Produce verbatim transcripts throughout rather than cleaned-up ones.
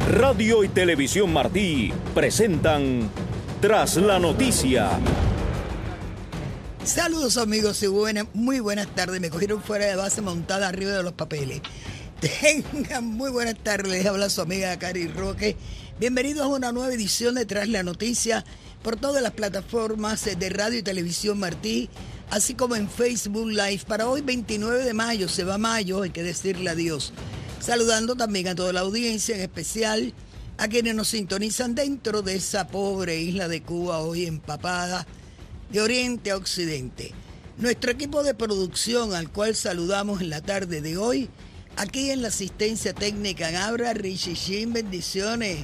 Radio y Televisión Martí presentan Tras la Noticia. Saludos amigos y buena, muy buenas tardes. Me cogieron fuera de base montada arriba de los papeles. Tengan muy buenas tardes. Les habla su amiga Cari Roque. Bienvenidos a una nueva edición de Tras la Noticia por todas las plataformas de Radio y Televisión Martí, así como en Facebook Live. Para hoy veintinueve de mayo, se va mayo, hay que decirle adiós. Saludando también a toda la audiencia, en especial a quienes nos sintonizan dentro de esa pobre isla de Cuba, hoy empapada de oriente a occidente. Nuestro equipo de producción, al cual saludamos en la tarde de hoy, aquí en la asistencia técnica en Abra, Richie Shin, bendiciones.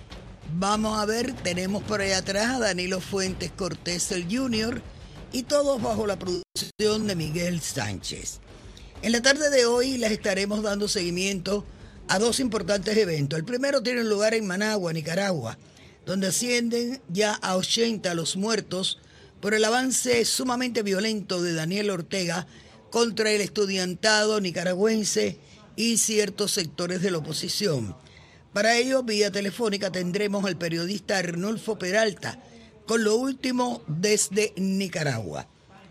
Vamos a ver, tenemos por ahí atrás a Danilo Fuentes Cortés, el Junior, y todos bajo la producción de Miguel Sánchez. En la tarde de hoy les estaremos dando seguimiento a dos importantes eventos. El primero tiene lugar en Managua, Nicaragua, donde ascienden ya a ochenta los muertos por el avance sumamente violento de Daniel Ortega contra el estudiantado nicaragüense y ciertos sectores de la oposición. Para ello, vía telefónica tendremos al periodista Arnulfo Peralta con lo último desde Nicaragua.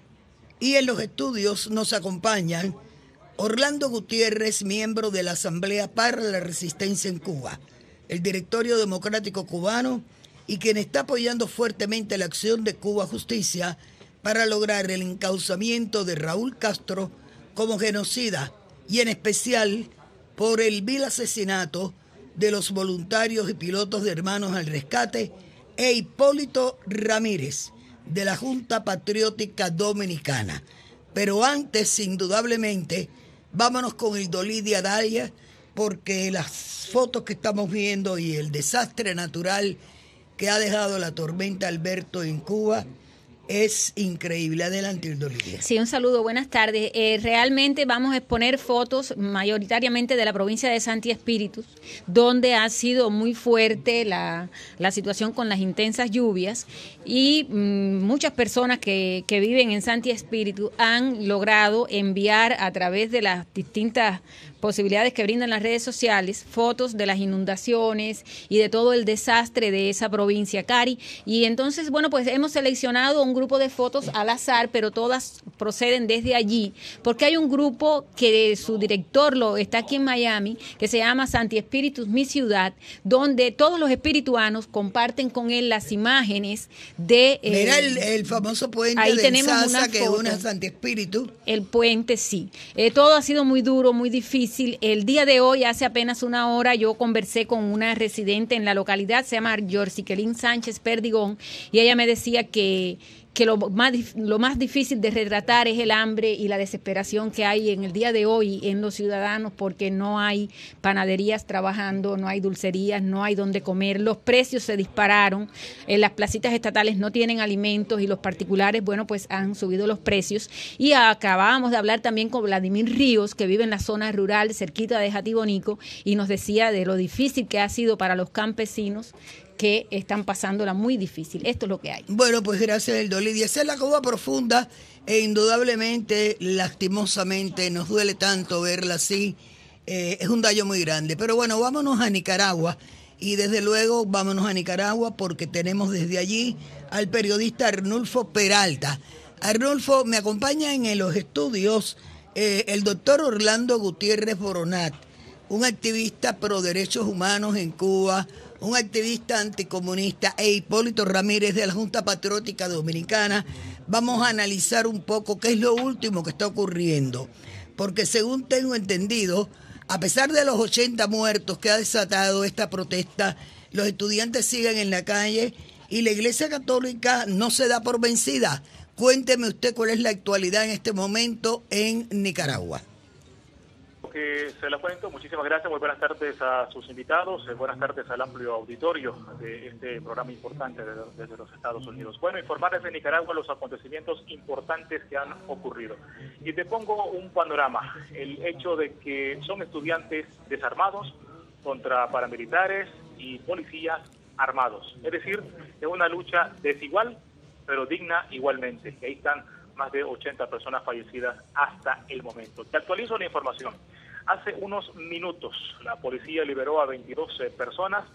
Y en los estudios nos acompañan Orlando Gutiérrez, miembro de la Asamblea para la Resistencia en Cuba, el Directorio Democrático Cubano y quien está apoyando fuertemente la acción de Cuba Justicia para lograr el encauzamiento de Raúl Castro como genocida y en especial por el vil asesinato de los voluntarios y pilotos de Hermanos al Rescate e Hipólito Ramírez de la Junta Patriótica Dominicana. Pero antes, indudablemente, vámonos con el Dolí de Adalia, porque las fotos que estamos viendo y el desastre natural que ha dejado la tormenta Alberto en Cuba es increíble. Adelante, Irdolía. Sí, un saludo, buenas tardes. Eh, realmente vamos a exponer fotos mayoritariamente de la provincia de Santi Espíritus, donde ha sido muy fuerte la, la situación con las intensas lluvias y mmm, muchas personas que, que viven en Santi Espíritus han logrado enviar a través de las distintas posibilidades que brindan las redes sociales, fotos de las inundaciones y de todo el desastre de esa provincia, Cari. Y entonces, bueno, pues hemos seleccionado un grupo de fotos al azar, pero todas proceden desde allí, porque hay un grupo que su director lo está aquí en Miami, que se llama Santi Espíritus, mi ciudad, donde todos los espirituanos comparten con él las imágenes de... Eh, Mira el, el famoso puente ahí de tenemos Sasa, una que foto. une a Santi Espíritu. El puente, sí. Eh, todo ha sido muy duro, muy difícil. El día de hoy, hace apenas una hora, yo conversé con una residente en la localidad, se llama Yorciquelín Sánchez Perdigón, y ella me decía que que lo más, lo más difícil de retratar es el hambre y la desesperación que hay en el día de hoy en los ciudadanos, porque no hay panaderías trabajando, no hay dulcerías, no hay donde comer, los precios se dispararon, en las placitas estatales no tienen alimentos y los particulares, bueno, pues han subido los precios. Y acabábamos de hablar también con Vladimir Ríos, que vive en la zona rural cerquita de Jatibonico, y nos decía de lo difícil que ha sido para los campesinos que están pasándola muy difícil. Esto es lo que hay. Bueno, pues gracias, el Dolidia. Esa es la Cuba profunda e indudablemente, lastimosamente, nos duele tanto verla así. Eh, es un daño muy grande. Pero bueno, vámonos a Nicaragua. Y desde luego vámonos a Nicaragua porque tenemos desde allí al periodista Arnulfo Peralta. Arnulfo, me acompaña en los estudios eh, el doctor Orlando Gutiérrez Boronat, un activista pro derechos humanos en Cuba, un activista anticomunista, e Hipólito Ramírez de la Junta Patriótica Dominicana. Vamos a analizar un poco qué es lo último que está ocurriendo, porque según tengo entendido, a pesar de los ochenta muertos que ha desatado esta protesta, los estudiantes siguen en la calle y la Iglesia Católica no se da por vencida. Cuénteme usted cuál es la actualidad en este momento en Nicaragua. Que se la cuento, muchísimas gracias, muy buenas tardes a sus invitados, eh, buenas tardes al amplio auditorio de este programa importante desde, desde los Estados Unidos. Bueno, informarles de Nicaragua los acontecimientos importantes que han ocurrido. Y te pongo un panorama, el hecho de que son estudiantes desarmados contra paramilitares y policías armados. Es decir, es una lucha desigual, pero digna igualmente. Y ahí están más de ochenta personas fallecidas hasta el momento. Te actualizo la información. Hace unos minutos la policía liberó a veintidós personas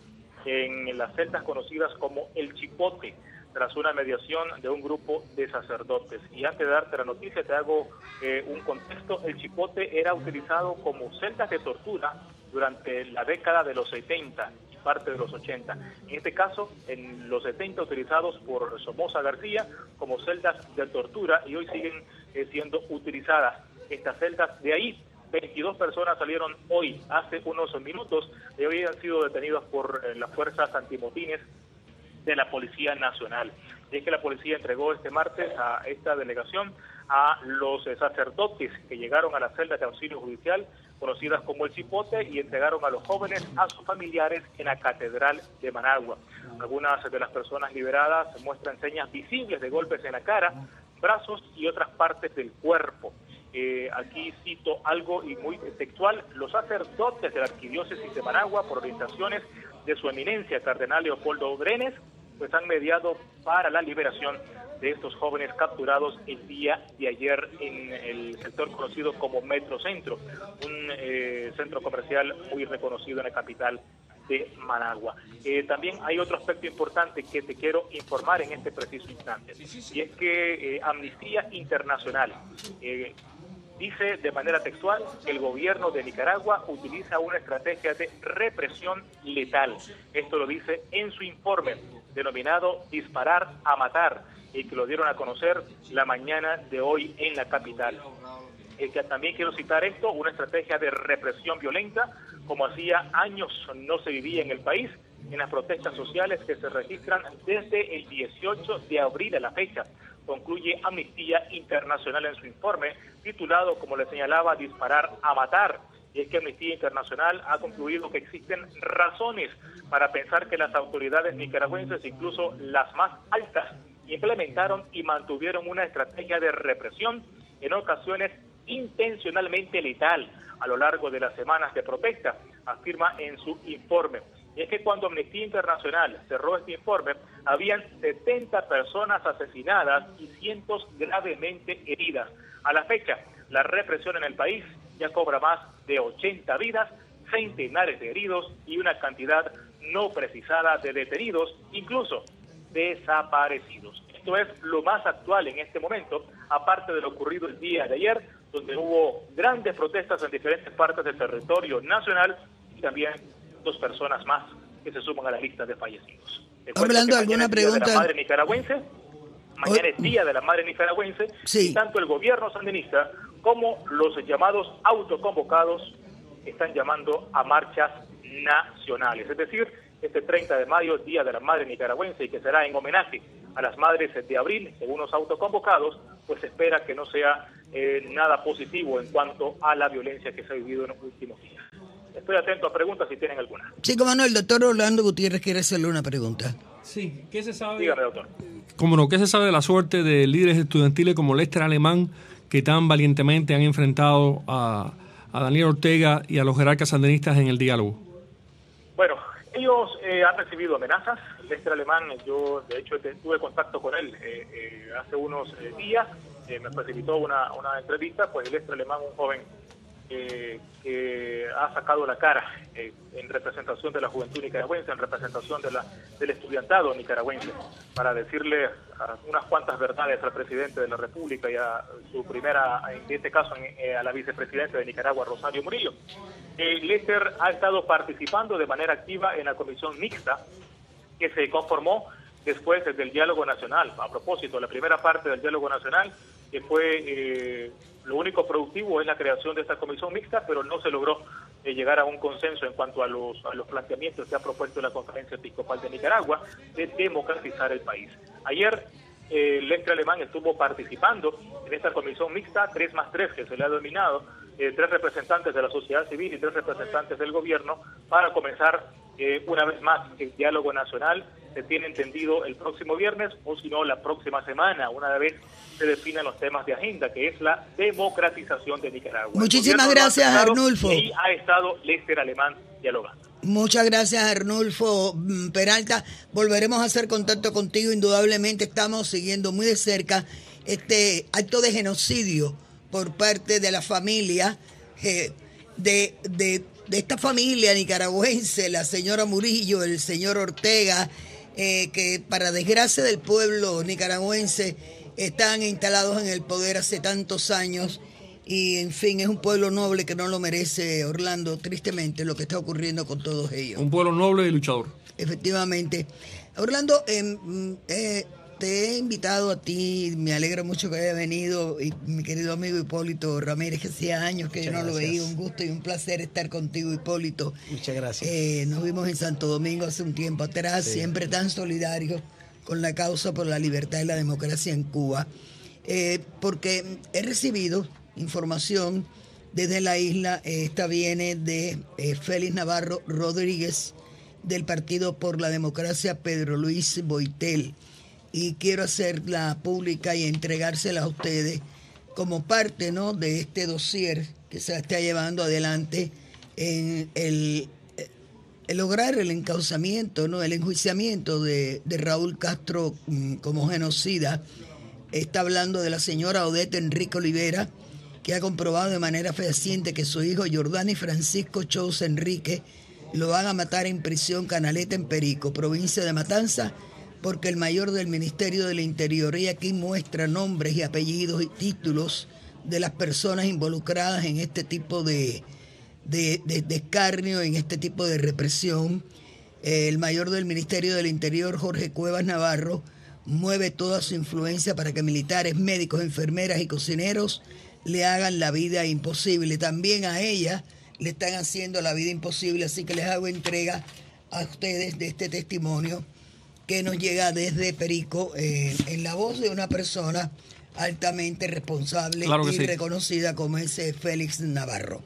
en las celdas conocidas como El Chipote, tras una mediación de un grupo de sacerdotes. Y antes de darte la noticia, te hago eh, un contexto. El Chipote era utilizado como celdas de tortura durante la década de los setenta y parte de los ochenta. En este caso, en los setenta, utilizados por Somoza García como celdas de tortura, y hoy siguen eh, siendo utilizadas estas celdas. De ahí, veintidós personas salieron hoy, hace unos minutos, y hoy han sido detenidos por eh, las fuerzas antimotines de la Policía Nacional. Y es que la policía entregó este martes a esta delegación a los eh, sacerdotes que llegaron a las celdas de auxilio judicial, conocidas como El Chipote, y entregaron a los jóvenes a sus familiares en la Catedral de Managua. Algunas de las personas liberadas muestran señas visibles de golpes en la cara, brazos y otras partes del cuerpo. Eh, aquí cito algo y muy textual: los sacerdotes de la Arquidiócesis de Managua, por orientaciones de su eminencia Cardenal Leopoldo Brenes, pues han mediado para la liberación de estos jóvenes capturados el día de ayer en el sector conocido como Metrocentro, un eh, centro comercial muy reconocido en la capital de Managua. Eh, también hay otro aspecto importante que te quiero informar en este preciso instante, y es que eh, Amnistía Internacional eh, dice de manera textual que el gobierno de Nicaragua utiliza una estrategia de represión letal. Esto lo dice en su informe denominado Disparar a Matar, y que lo dieron a conocer la mañana de hoy en la capital. Eh, que también quiero citar esto: una estrategia de represión violenta como hacía años no se vivía en el país, en las protestas sociales que se registran desde el dieciocho de abril a la fecha, concluye Amnistía Internacional en su informe, titulado, como le señalaba, Disparar a Matar. Y es que Amnistía Internacional ha concluido que existen razones para pensar que las autoridades nicaragüenses, incluso las más altas, implementaron y mantuvieron una estrategia de represión, en ocasiones intencionalmente letal, a lo largo de las semanas de protesta, afirma en su informe. Y es que cuando Amnistía Internacional cerró este informe, habían setenta personas asesinadas y cientos gravemente heridas. A la fecha, la represión en el país ya cobra más de ochenta vidas, centenares de heridos y una cantidad no precisada de detenidos, incluso desaparecidos. Esto es lo más actual en este momento, aparte de lo ocurrido el día de ayer, donde hubo grandes protestas en diferentes partes del territorio nacional, y también dos personas más que se suman a la lista de fallecidos. Hablando de alguna pregunta. De la madre nicaragüense, mañana es Día de la Madre Nicaragüense, sí. Y tanto el gobierno sandinista como los llamados autoconvocados están llamando a marchas nacionales. Es decir, este treinta de mayo, Día de la Madre Nicaragüense, y que será en homenaje a las madres de abril, según los autoconvocados, pues se espera que no sea eh, nada positivo en cuanto a la violencia que se ha vivido en los últimos días. Estoy atento a preguntas si tienen alguna. Sí, como no, el doctor Orlando Gutiérrez quiere hacerle una pregunta. Sí, ¿qué se sabe? Dígame, doctor. Cómo no, ¿qué se sabe de la suerte de líderes estudiantiles como Lester Alemán, que tan valientemente han enfrentado a, a Daniel Ortega y a los jerarcas sandinistas en el diálogo? Bueno, ellos eh, han recibido amenazas. Lester Alemán, yo de hecho tuve contacto con él eh, eh, hace unos eh, días, eh, me facilitó una, una entrevista. Pues Lester Alemán, un joven eh, que ha sacado la cara eh, en representación de la juventud nicaragüense, en representación de la, del estudiantado nicaragüense, para decirle a unas cuantas verdades al presidente de la República y a su primera, en este caso en, a la vicepresidenta de Nicaragua, Rosario Murillo. Eh, Lester ha estado participando de manera activa en la comisión mixta que se conformó después del diálogo nacional. A propósito, la primera parte del diálogo nacional, que fue eh, lo único productivo, es la creación de esta comisión mixta, pero no se logró eh, llegar a un consenso en cuanto a los, a los planteamientos que ha propuesto la Conferencia Episcopal de Nicaragua de democratizar el país. Ayer, eh, Lester Alemán estuvo participando en esta comisión mixta, tres más tres, que se le ha denominado, eh, tres representantes de la sociedad civil y tres representantes del gobierno, para comenzar eh, una vez más el diálogo nacional. Se tiene entendido el próximo viernes, o si no, la próxima semana, una vez se definen los temas de agenda, que es la democratización de Nicaragua. Muchísimas gracias, Arnulfo. Y ha estado Lester Alemán dialogando. Muchas gracias, Arnulfo Peralta. Volveremos a hacer contacto contigo. Indudablemente estamos siguiendo muy de cerca este acto de genocidio por parte de la familia eh, de, de, de esta familia nicaragüense, la señora Murillo, el señor Ortega, eh, que para desgracia del pueblo nicaragüense están instalados en el poder hace tantos años y, en fin, es un pueblo noble que no lo merece, Orlando, tristemente, lo que está ocurriendo con todos ellos. Un pueblo noble y luchador. Efectivamente. Orlando, eh, eh, te he invitado a ti, me alegra mucho que haya venido, y mi querido amigo Hipólito Ramírez, que hacía años que Muchas yo no gracias. Lo veía, un gusto y un placer estar contigo, Hipólito. Muchas gracias. Eh, nos vimos en Santo Domingo hace un tiempo atrás, sí. Siempre tan solidarios con la causa por la libertad y la democracia en Cuba, eh, porque he recibido información desde la isla, eh, esta viene de eh, Félix Navarro Rodríguez, del Partido por la Democracia Pedro Luis Boitel, y quiero hacerla pública y entregársela a ustedes como parte, ¿no?, de este dossier que se está llevando adelante en el El lograr el encauzamiento, ¿no?, el enjuiciamiento de, de Raúl Castro mm, como genocida. Está hablando de la señora Odette Enrique Olivera, que ha comprobado de manera fehaciente que su hijo Jordani Francisco Chous Enrique lo van a matar en prisión Canaleta en Perico, provincia de Matanza, porque el mayor del Ministerio del Interior, y aquí muestra nombres y apellidos y títulos de las personas involucradas en este tipo de De, de, de escarnio, en este tipo de represión. Eh, el mayor del Ministerio del Interior, Jorge Cuevas Navarro, mueve toda su influencia para que militares, médicos, enfermeras y cocineros le hagan la vida imposible. También a ella le están haciendo la vida imposible, así que les hago entrega a ustedes de este testimonio que nos llega desde Perico, eh, en la voz de una persona altamente responsable claro y sí. reconocida como ese Félix Navarro.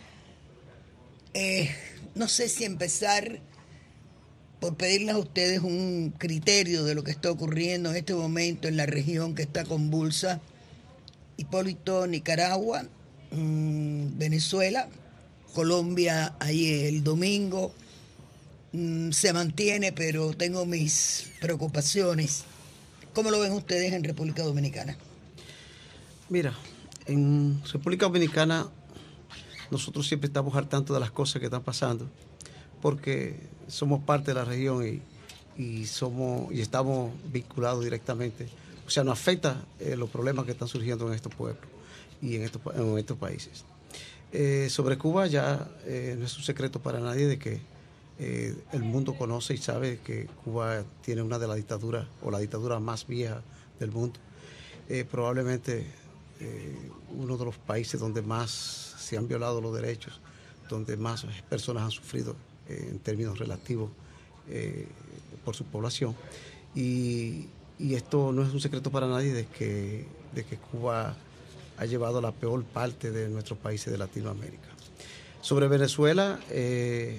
Eh, no sé si empezar por pedirles a ustedes un criterio de lo que está ocurriendo en este momento en la región que está convulsa. Hipólito, Nicaragua, mmm, Venezuela, Colombia, ahí el domingo, mmm, se mantiene, pero tengo mis preocupaciones. ¿Cómo lo ven ustedes en República Dominicana? Mira, en República Dominicana nosotros siempre estamos al tanto de las cosas que están pasando, porque somos parte de la región y, y somos y estamos vinculados directamente. O sea, nos afecta eh, los problemas que están surgiendo en estos pueblos y en estos, en estos países. Eh, sobre Cuba ya eh, no es un secreto para nadie de que eh, el mundo conoce y sabe que Cuba tiene una de las dictaduras o la dictadura más vieja del mundo. Eh, probablemente eh, uno de los países donde más se han violado los derechos, donde más personas han sufrido eh, en términos relativos eh, por su población. Y, y esto no es un secreto para nadie de que, de que Cuba ha llevado la peor parte de nuestros países de Latinoamérica. Sobre Venezuela, eh,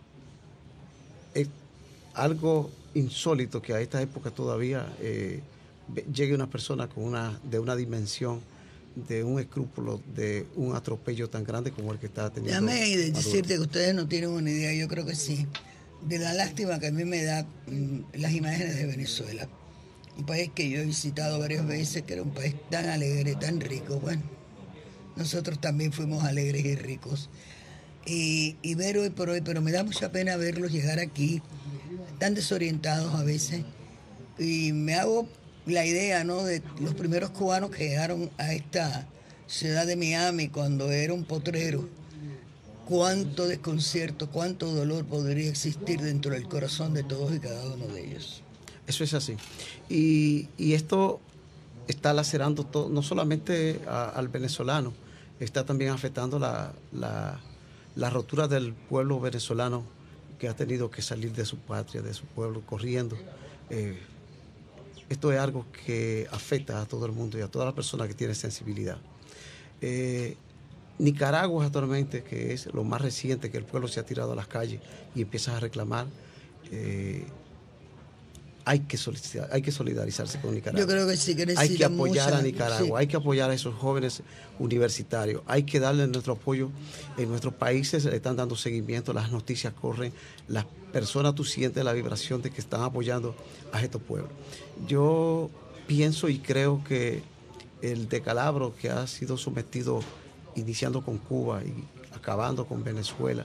es algo insólito que a esta época todavía eh, llegue una persona con una, de una dimensión, de un escrúpulo, de un atropello tan grande como el que está teniendo. Déjame decirte que ustedes no tienen una idea, yo creo que sí, de la lástima que a mí me da mmm, las imágenes de Venezuela. Un país que yo he visitado varias veces, que era un país tan alegre, tan rico. Bueno, nosotros también fuimos alegres y ricos. Y, y ver hoy por hoy, pero me da mucha pena verlos llegar aquí, tan desorientados a veces. Y me hago la idea, ¿no?, de los primeros cubanos que llegaron a esta ciudad de Miami cuando era un potrero. Cuánto desconcierto, cuánto dolor podría existir dentro del corazón de todos y cada uno de ellos. Eso es así. Y, y esto está lacerando todo, no solamente a, al venezolano, está también afectando la, la, la rotura del pueblo venezolano que ha tenido que salir de su patria, de su pueblo, corriendo. Eh, Esto es algo que afecta a todo el mundo y a todas las personas que tienen sensibilidad. Eh, Nicaragua actualmente, que es lo más reciente, que el pueblo se ha tirado a las calles y empieza a reclamar, eh, hay que solicitar, hay que solidarizarse con Nicaragua. Yo creo que sí, que necesita hay que apoyar mucha, a Nicaragua, sí. Hay que apoyar a esos jóvenes universitarios, hay que darle nuestro apoyo. En nuestros países le están dando seguimiento, las noticias corren, las personas, tú sientes la vibración de que están apoyando a estos pueblos. Yo pienso y creo que el decalabro que ha sido sometido, iniciando con Cuba y acabando con Venezuela,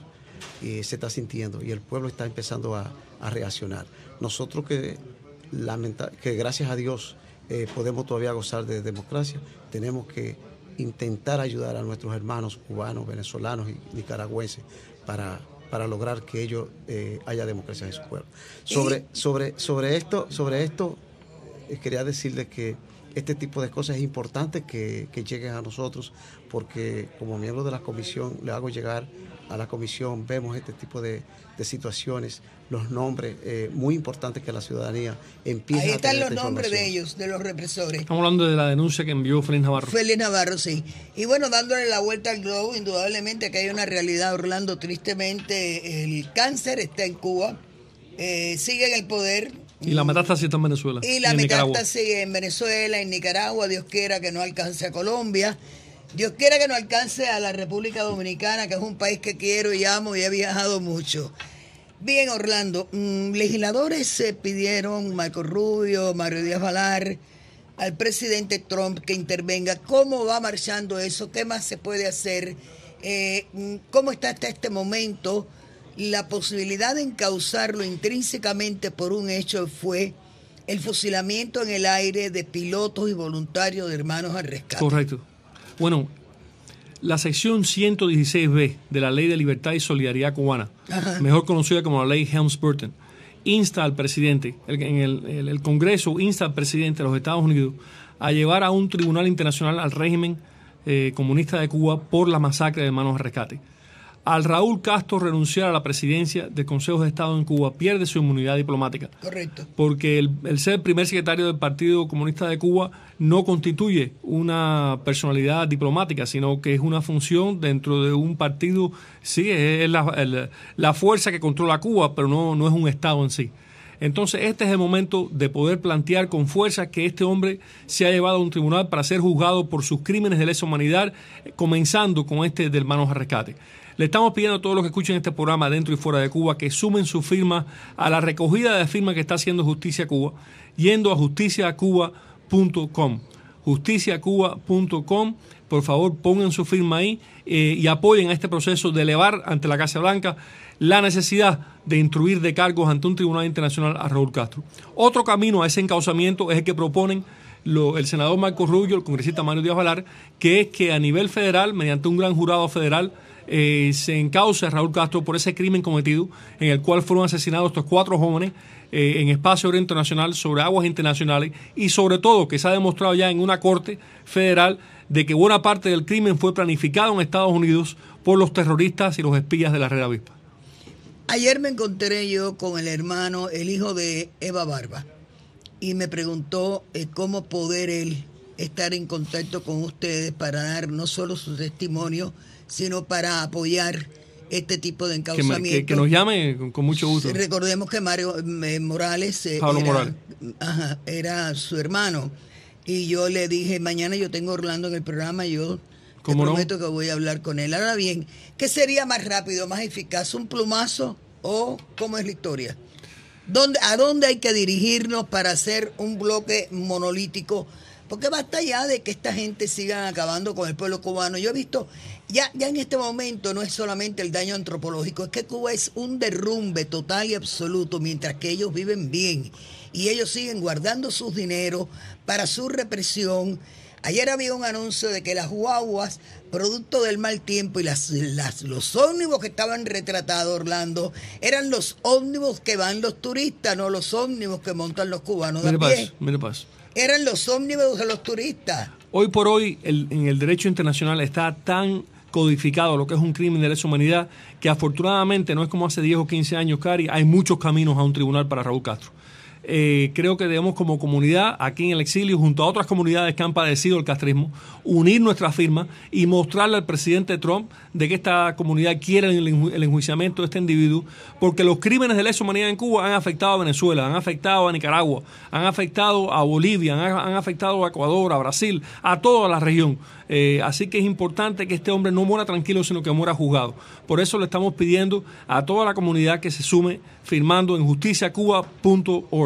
y se está sintiendo y el pueblo está empezando a, a reaccionar. Nosotros que, lamenta, que gracias a Dios eh, podemos todavía gozar de democracia, tenemos que intentar ayudar a nuestros hermanos cubanos, venezolanos y nicaragüenses para, para lograr que ellos eh, haya democracia en su pueblo. Sobre, sobre, sobre esto, sobre esto eh, quería decirles que este tipo de cosas es importante que, que lleguen a nosotros, porque como miembro de la comisión le hago llegar a la comisión, vemos este tipo de, de situaciones, los nombres eh, muy importantes que la ciudadanía empieza a tener. Ahí están los nombres de ellos, de los represores. Estamos hablando de la denuncia que envió Félix Navarro. Félix Navarro, sí. Y bueno, dándole la vuelta al globo, indudablemente que hay una realidad, Orlando, tristemente el cáncer está en Cuba, eh, sigue en el poder. Y la metástasis está en Venezuela. Y la metástasis en Venezuela, en Nicaragua, Dios quiera que no alcance a Colombia. Dios quiera que no alcance a la República Dominicana, que es un país que quiero y amo y he viajado mucho. Bien, Orlando, mmm, legisladores se pidieron, Marco Rubio, Mario Díaz Valar, al presidente Trump que intervenga. ¿Cómo va marchando eso? ¿Qué más se puede hacer? Eh, ¿Cómo está hasta este momento la posibilidad de encauzarlo intrínsecamente por un hecho? Fue el fusilamiento en el aire de pilotos y voluntarios de Hermanos al Rescate. Correcto. Bueno, la sección ciento dieciséis B de la Ley de Libertad y Solidaridad Cubana, ajá, mejor conocida como la Ley Helms-Burton, insta al presidente, el, en el, el, el Congreso insta al presidente de los Estados Unidos a llevar a un tribunal internacional al régimen eh, comunista de Cuba por la masacre de Hermanos al Rescate. Al Raúl Castro renunciar a la presidencia del Consejo de Estado en Cuba, pierde su inmunidad diplomática. Correcto. Porque el, el ser primer secretario del Partido Comunista de Cuba no constituye una personalidad diplomática, sino que es una función dentro de un partido, sí, es la, el, la fuerza que controla Cuba, pero no, no es un Estado en sí. Entonces, este es el momento de poder plantear con fuerza que este hombre se ha llevado a un tribunal para ser juzgado por sus crímenes de lesa humanidad, comenzando con este de Hermanos al Rescate. Le estamos pidiendo a todos los que escuchen este programa dentro y fuera de Cuba que sumen su firma a la recogida de firmas que está haciendo Justicia Cuba, yendo a justicia cuba punto com. justicia cuba punto com. Por favor, pongan su firma ahí eh, y apoyen a este proceso de elevar ante la Casa Blanca la necesidad de instruir de cargos ante un tribunal internacional a Raúl Castro. Otro camino a ese encauzamiento es el que proponen lo, el senador Marco Rubio, el congresista Mario Díaz Valar, que es que a nivel federal, mediante un gran jurado federal, Eh, se encauce a Raúl Castro por ese crimen cometido en el cual fueron asesinados estos cuatro jóvenes eh, en espacio aéreo internacional, sobre aguas internacionales, y sobre todo que se ha demostrado ya en una corte federal de que buena parte del crimen fue planificado en Estados Unidos por los terroristas y los espías de la Red Avispa. Ayer me encontré yo con el hermano, el hijo de Eva Barba, y me preguntó eh, cómo poder él estar en contacto con ustedes para dar no solo su testimonio, sino para apoyar este tipo de encauzamiento. Que, que, que nos llame con, con mucho gusto. Recordemos que Mario eh, Morales, eh, Pablo era, Morales. Ajá, era su hermano. Y yo le dije, mañana yo tengo a Orlando en el programa, yo te prometo no? que voy a hablar con él. Ahora bien, ¿qué sería más rápido, más eficaz? ¿Un plumazo o cómo es la historia? ¿Dónde, ¿A dónde hay que dirigirnos para hacer un bloque monolítico? Porque basta ya de que esta gente siga acabando con el pueblo cubano. Yo he visto, ya, ya en este momento no es solamente el daño antropológico, es que Cuba es un derrumbe total y absoluto, mientras que ellos viven bien. Y ellos siguen guardando sus dineros para su represión. Ayer había un anuncio de que las guaguas, producto del mal tiempo, y las, las, los ómnibus que estaban retratados, Orlando, eran los ómnibus que van los turistas, no los ómnibus que montan los cubanos de a pie. Mire paz. Eran los ómnibus de los turistas. Hoy por hoy, el, en el derecho internacional está tan codificado lo que es un crimen de lesa humanidad que afortunadamente no es como hace diez o quince años, Cari, hay muchos caminos a un tribunal para Raúl Castro. Eh, creo que debemos como comunidad aquí en el exilio, junto a otras comunidades que han padecido el castrismo, unir nuestra firma y mostrarle al presidente Trump de que esta comunidad quiere el, el enjuiciamiento de este individuo, porque los crímenes de lesa humanidad en Cuba han afectado a Venezuela, han afectado a Nicaragua, han afectado a Bolivia, han, han afectado a Ecuador, a Brasil, a toda la región. Eh, así que es importante que este hombre no muera tranquilo, sino que muera juzgado. Por eso le estamos pidiendo a toda la comunidad que se sume firmando en justicia cuba punto org.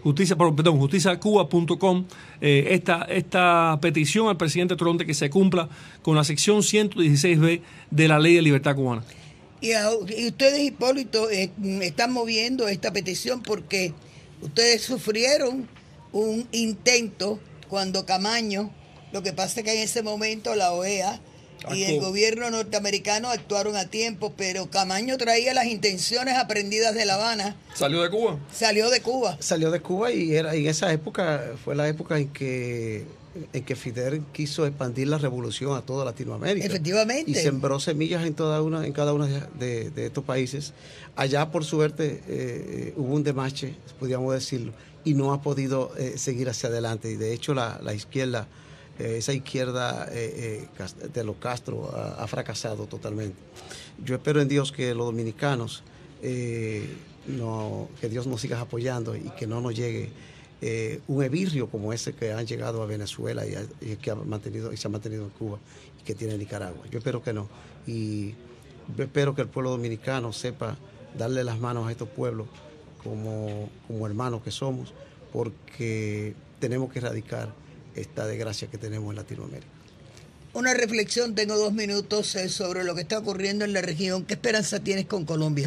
justicia, perdón, justicia cuba punto com, eh, esta, esta petición al presidente Trump de que se cumpla con la sección ciento dieciséis B de la Ley de Libertad Cubana. Y, a, y ustedes, Hipólito, eh, están moviendo esta petición porque ustedes sufrieron un intento cuando Camaño, lo que pasa es que en ese momento la O E A y el gobierno norteamericano actuaron a tiempo, pero Camaño traía las intenciones aprendidas de La Habana. ¿Salió de Cuba? Salió de Cuba. Salió de Cuba y era en esa época fue la época en que en que Fidel quiso expandir la revolución a toda Latinoamérica. Efectivamente. Y sembró semillas en toda una, en cada uno de, de, de estos países. Allá, por suerte, eh, hubo un demache, podríamos decirlo, y no ha podido eh, seguir hacia adelante. Y de hecho, la, la izquierda, eh, esa izquierda eh, eh, de los Castro ha, ha fracasado totalmente. Yo espero en Dios que los dominicanos, eh, no, que Dios nos siga apoyando y que no nos llegue Eh, un ebirrio como ese que han llegado a Venezuela y, a, y que ha mantenido y se ha mantenido en Cuba y que tiene Nicaragua. Yo espero que no. Y yo espero que el pueblo dominicano sepa darle las manos a estos pueblos como, como hermanos que somos, porque tenemos que erradicar esta desgracia que tenemos en Latinoamérica. Una reflexión, tengo dos minutos eh, sobre lo que está ocurriendo en la región. ¿Qué esperanza tienes con Colombia?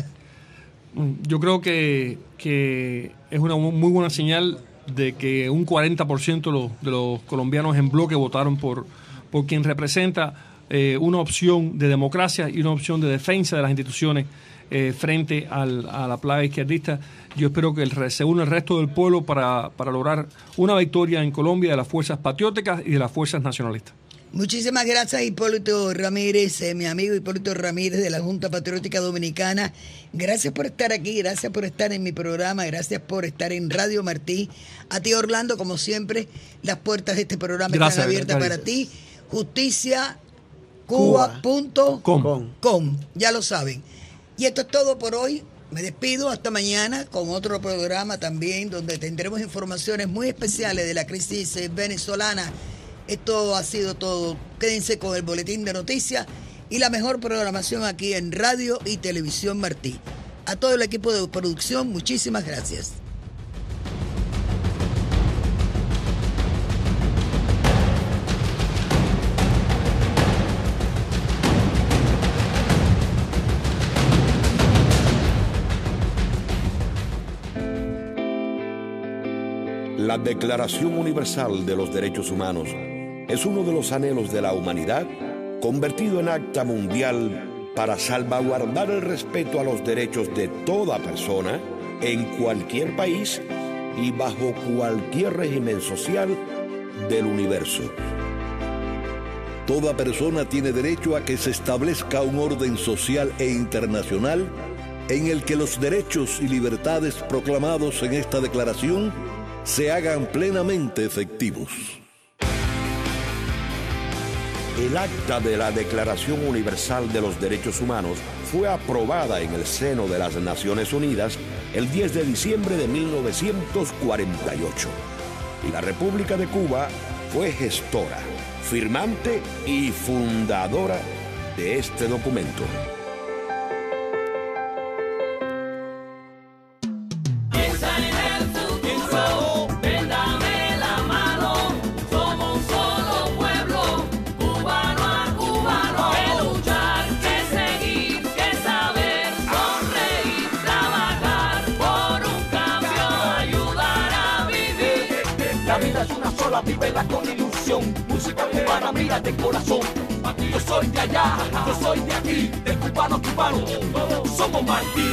Yo creo que, que es una muy buena señal de que un cuarenta por ciento de los, de los colombianos en bloque votaron por, por quien representa eh, una opción de democracia y una opción de defensa de las instituciones eh, frente al, a la plaga izquierdista. Yo espero que el, se une el resto del pueblo para, para lograr una victoria en Colombia de las fuerzas patrióticas y de las fuerzas nacionalistas. Muchísimas gracias, Hipólito Ramírez, eh, mi amigo Hipólito Ramírez de la Junta Patriótica Dominicana. Gracias por estar aquí, gracias por estar en mi programa, gracias por estar en Radio Martí. A ti, Orlando, como siempre, las puertas de este programa gracias, están abiertas gracias. para ti. justicia cuba punto com, ya lo saben. Y esto es todo por hoy. Me despido hasta mañana con otro programa también donde tendremos informaciones muy especiales de la crisis venezolana. Esto ha sido todo. Quédense con el boletín de noticias y la mejor programación aquí en Radio y Televisión Martí. A todo el equipo de producción, muchísimas gracias. La Declaración Universal de los Derechos Humanos es uno de los anhelos de la humanidad convertido en acta mundial para salvaguardar el respeto a los derechos de toda persona en cualquier país y bajo cualquier régimen social del universo. Toda persona tiene derecho a que se establezca un orden social e internacional en el que los derechos y libertades proclamados en esta declaración se hagan plenamente efectivos. El acta de la Declaración Universal de los Derechos Humanos fue aprobada en el seno de las Naciones Unidas el diez de diciembre de mil novecientos cuarenta y ocho. Y la República de Cuba fue gestora, firmante y fundadora de este documento. Vívela con ilusión, música cubana, mira de corazón. Yo soy de allá, yo soy de aquí, de cubano cubano, somos Martí.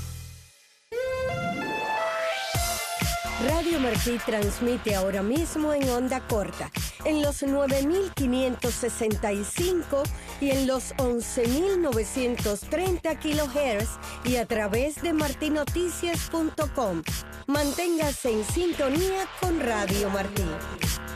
Radio Martí transmite ahora mismo en onda corta, en los nueve mil quinientos sesenta y cinco y en los once mil novecientos treinta kilohertz y a través de martinoticias punto com. Manténgase en sintonía con Radio Martí.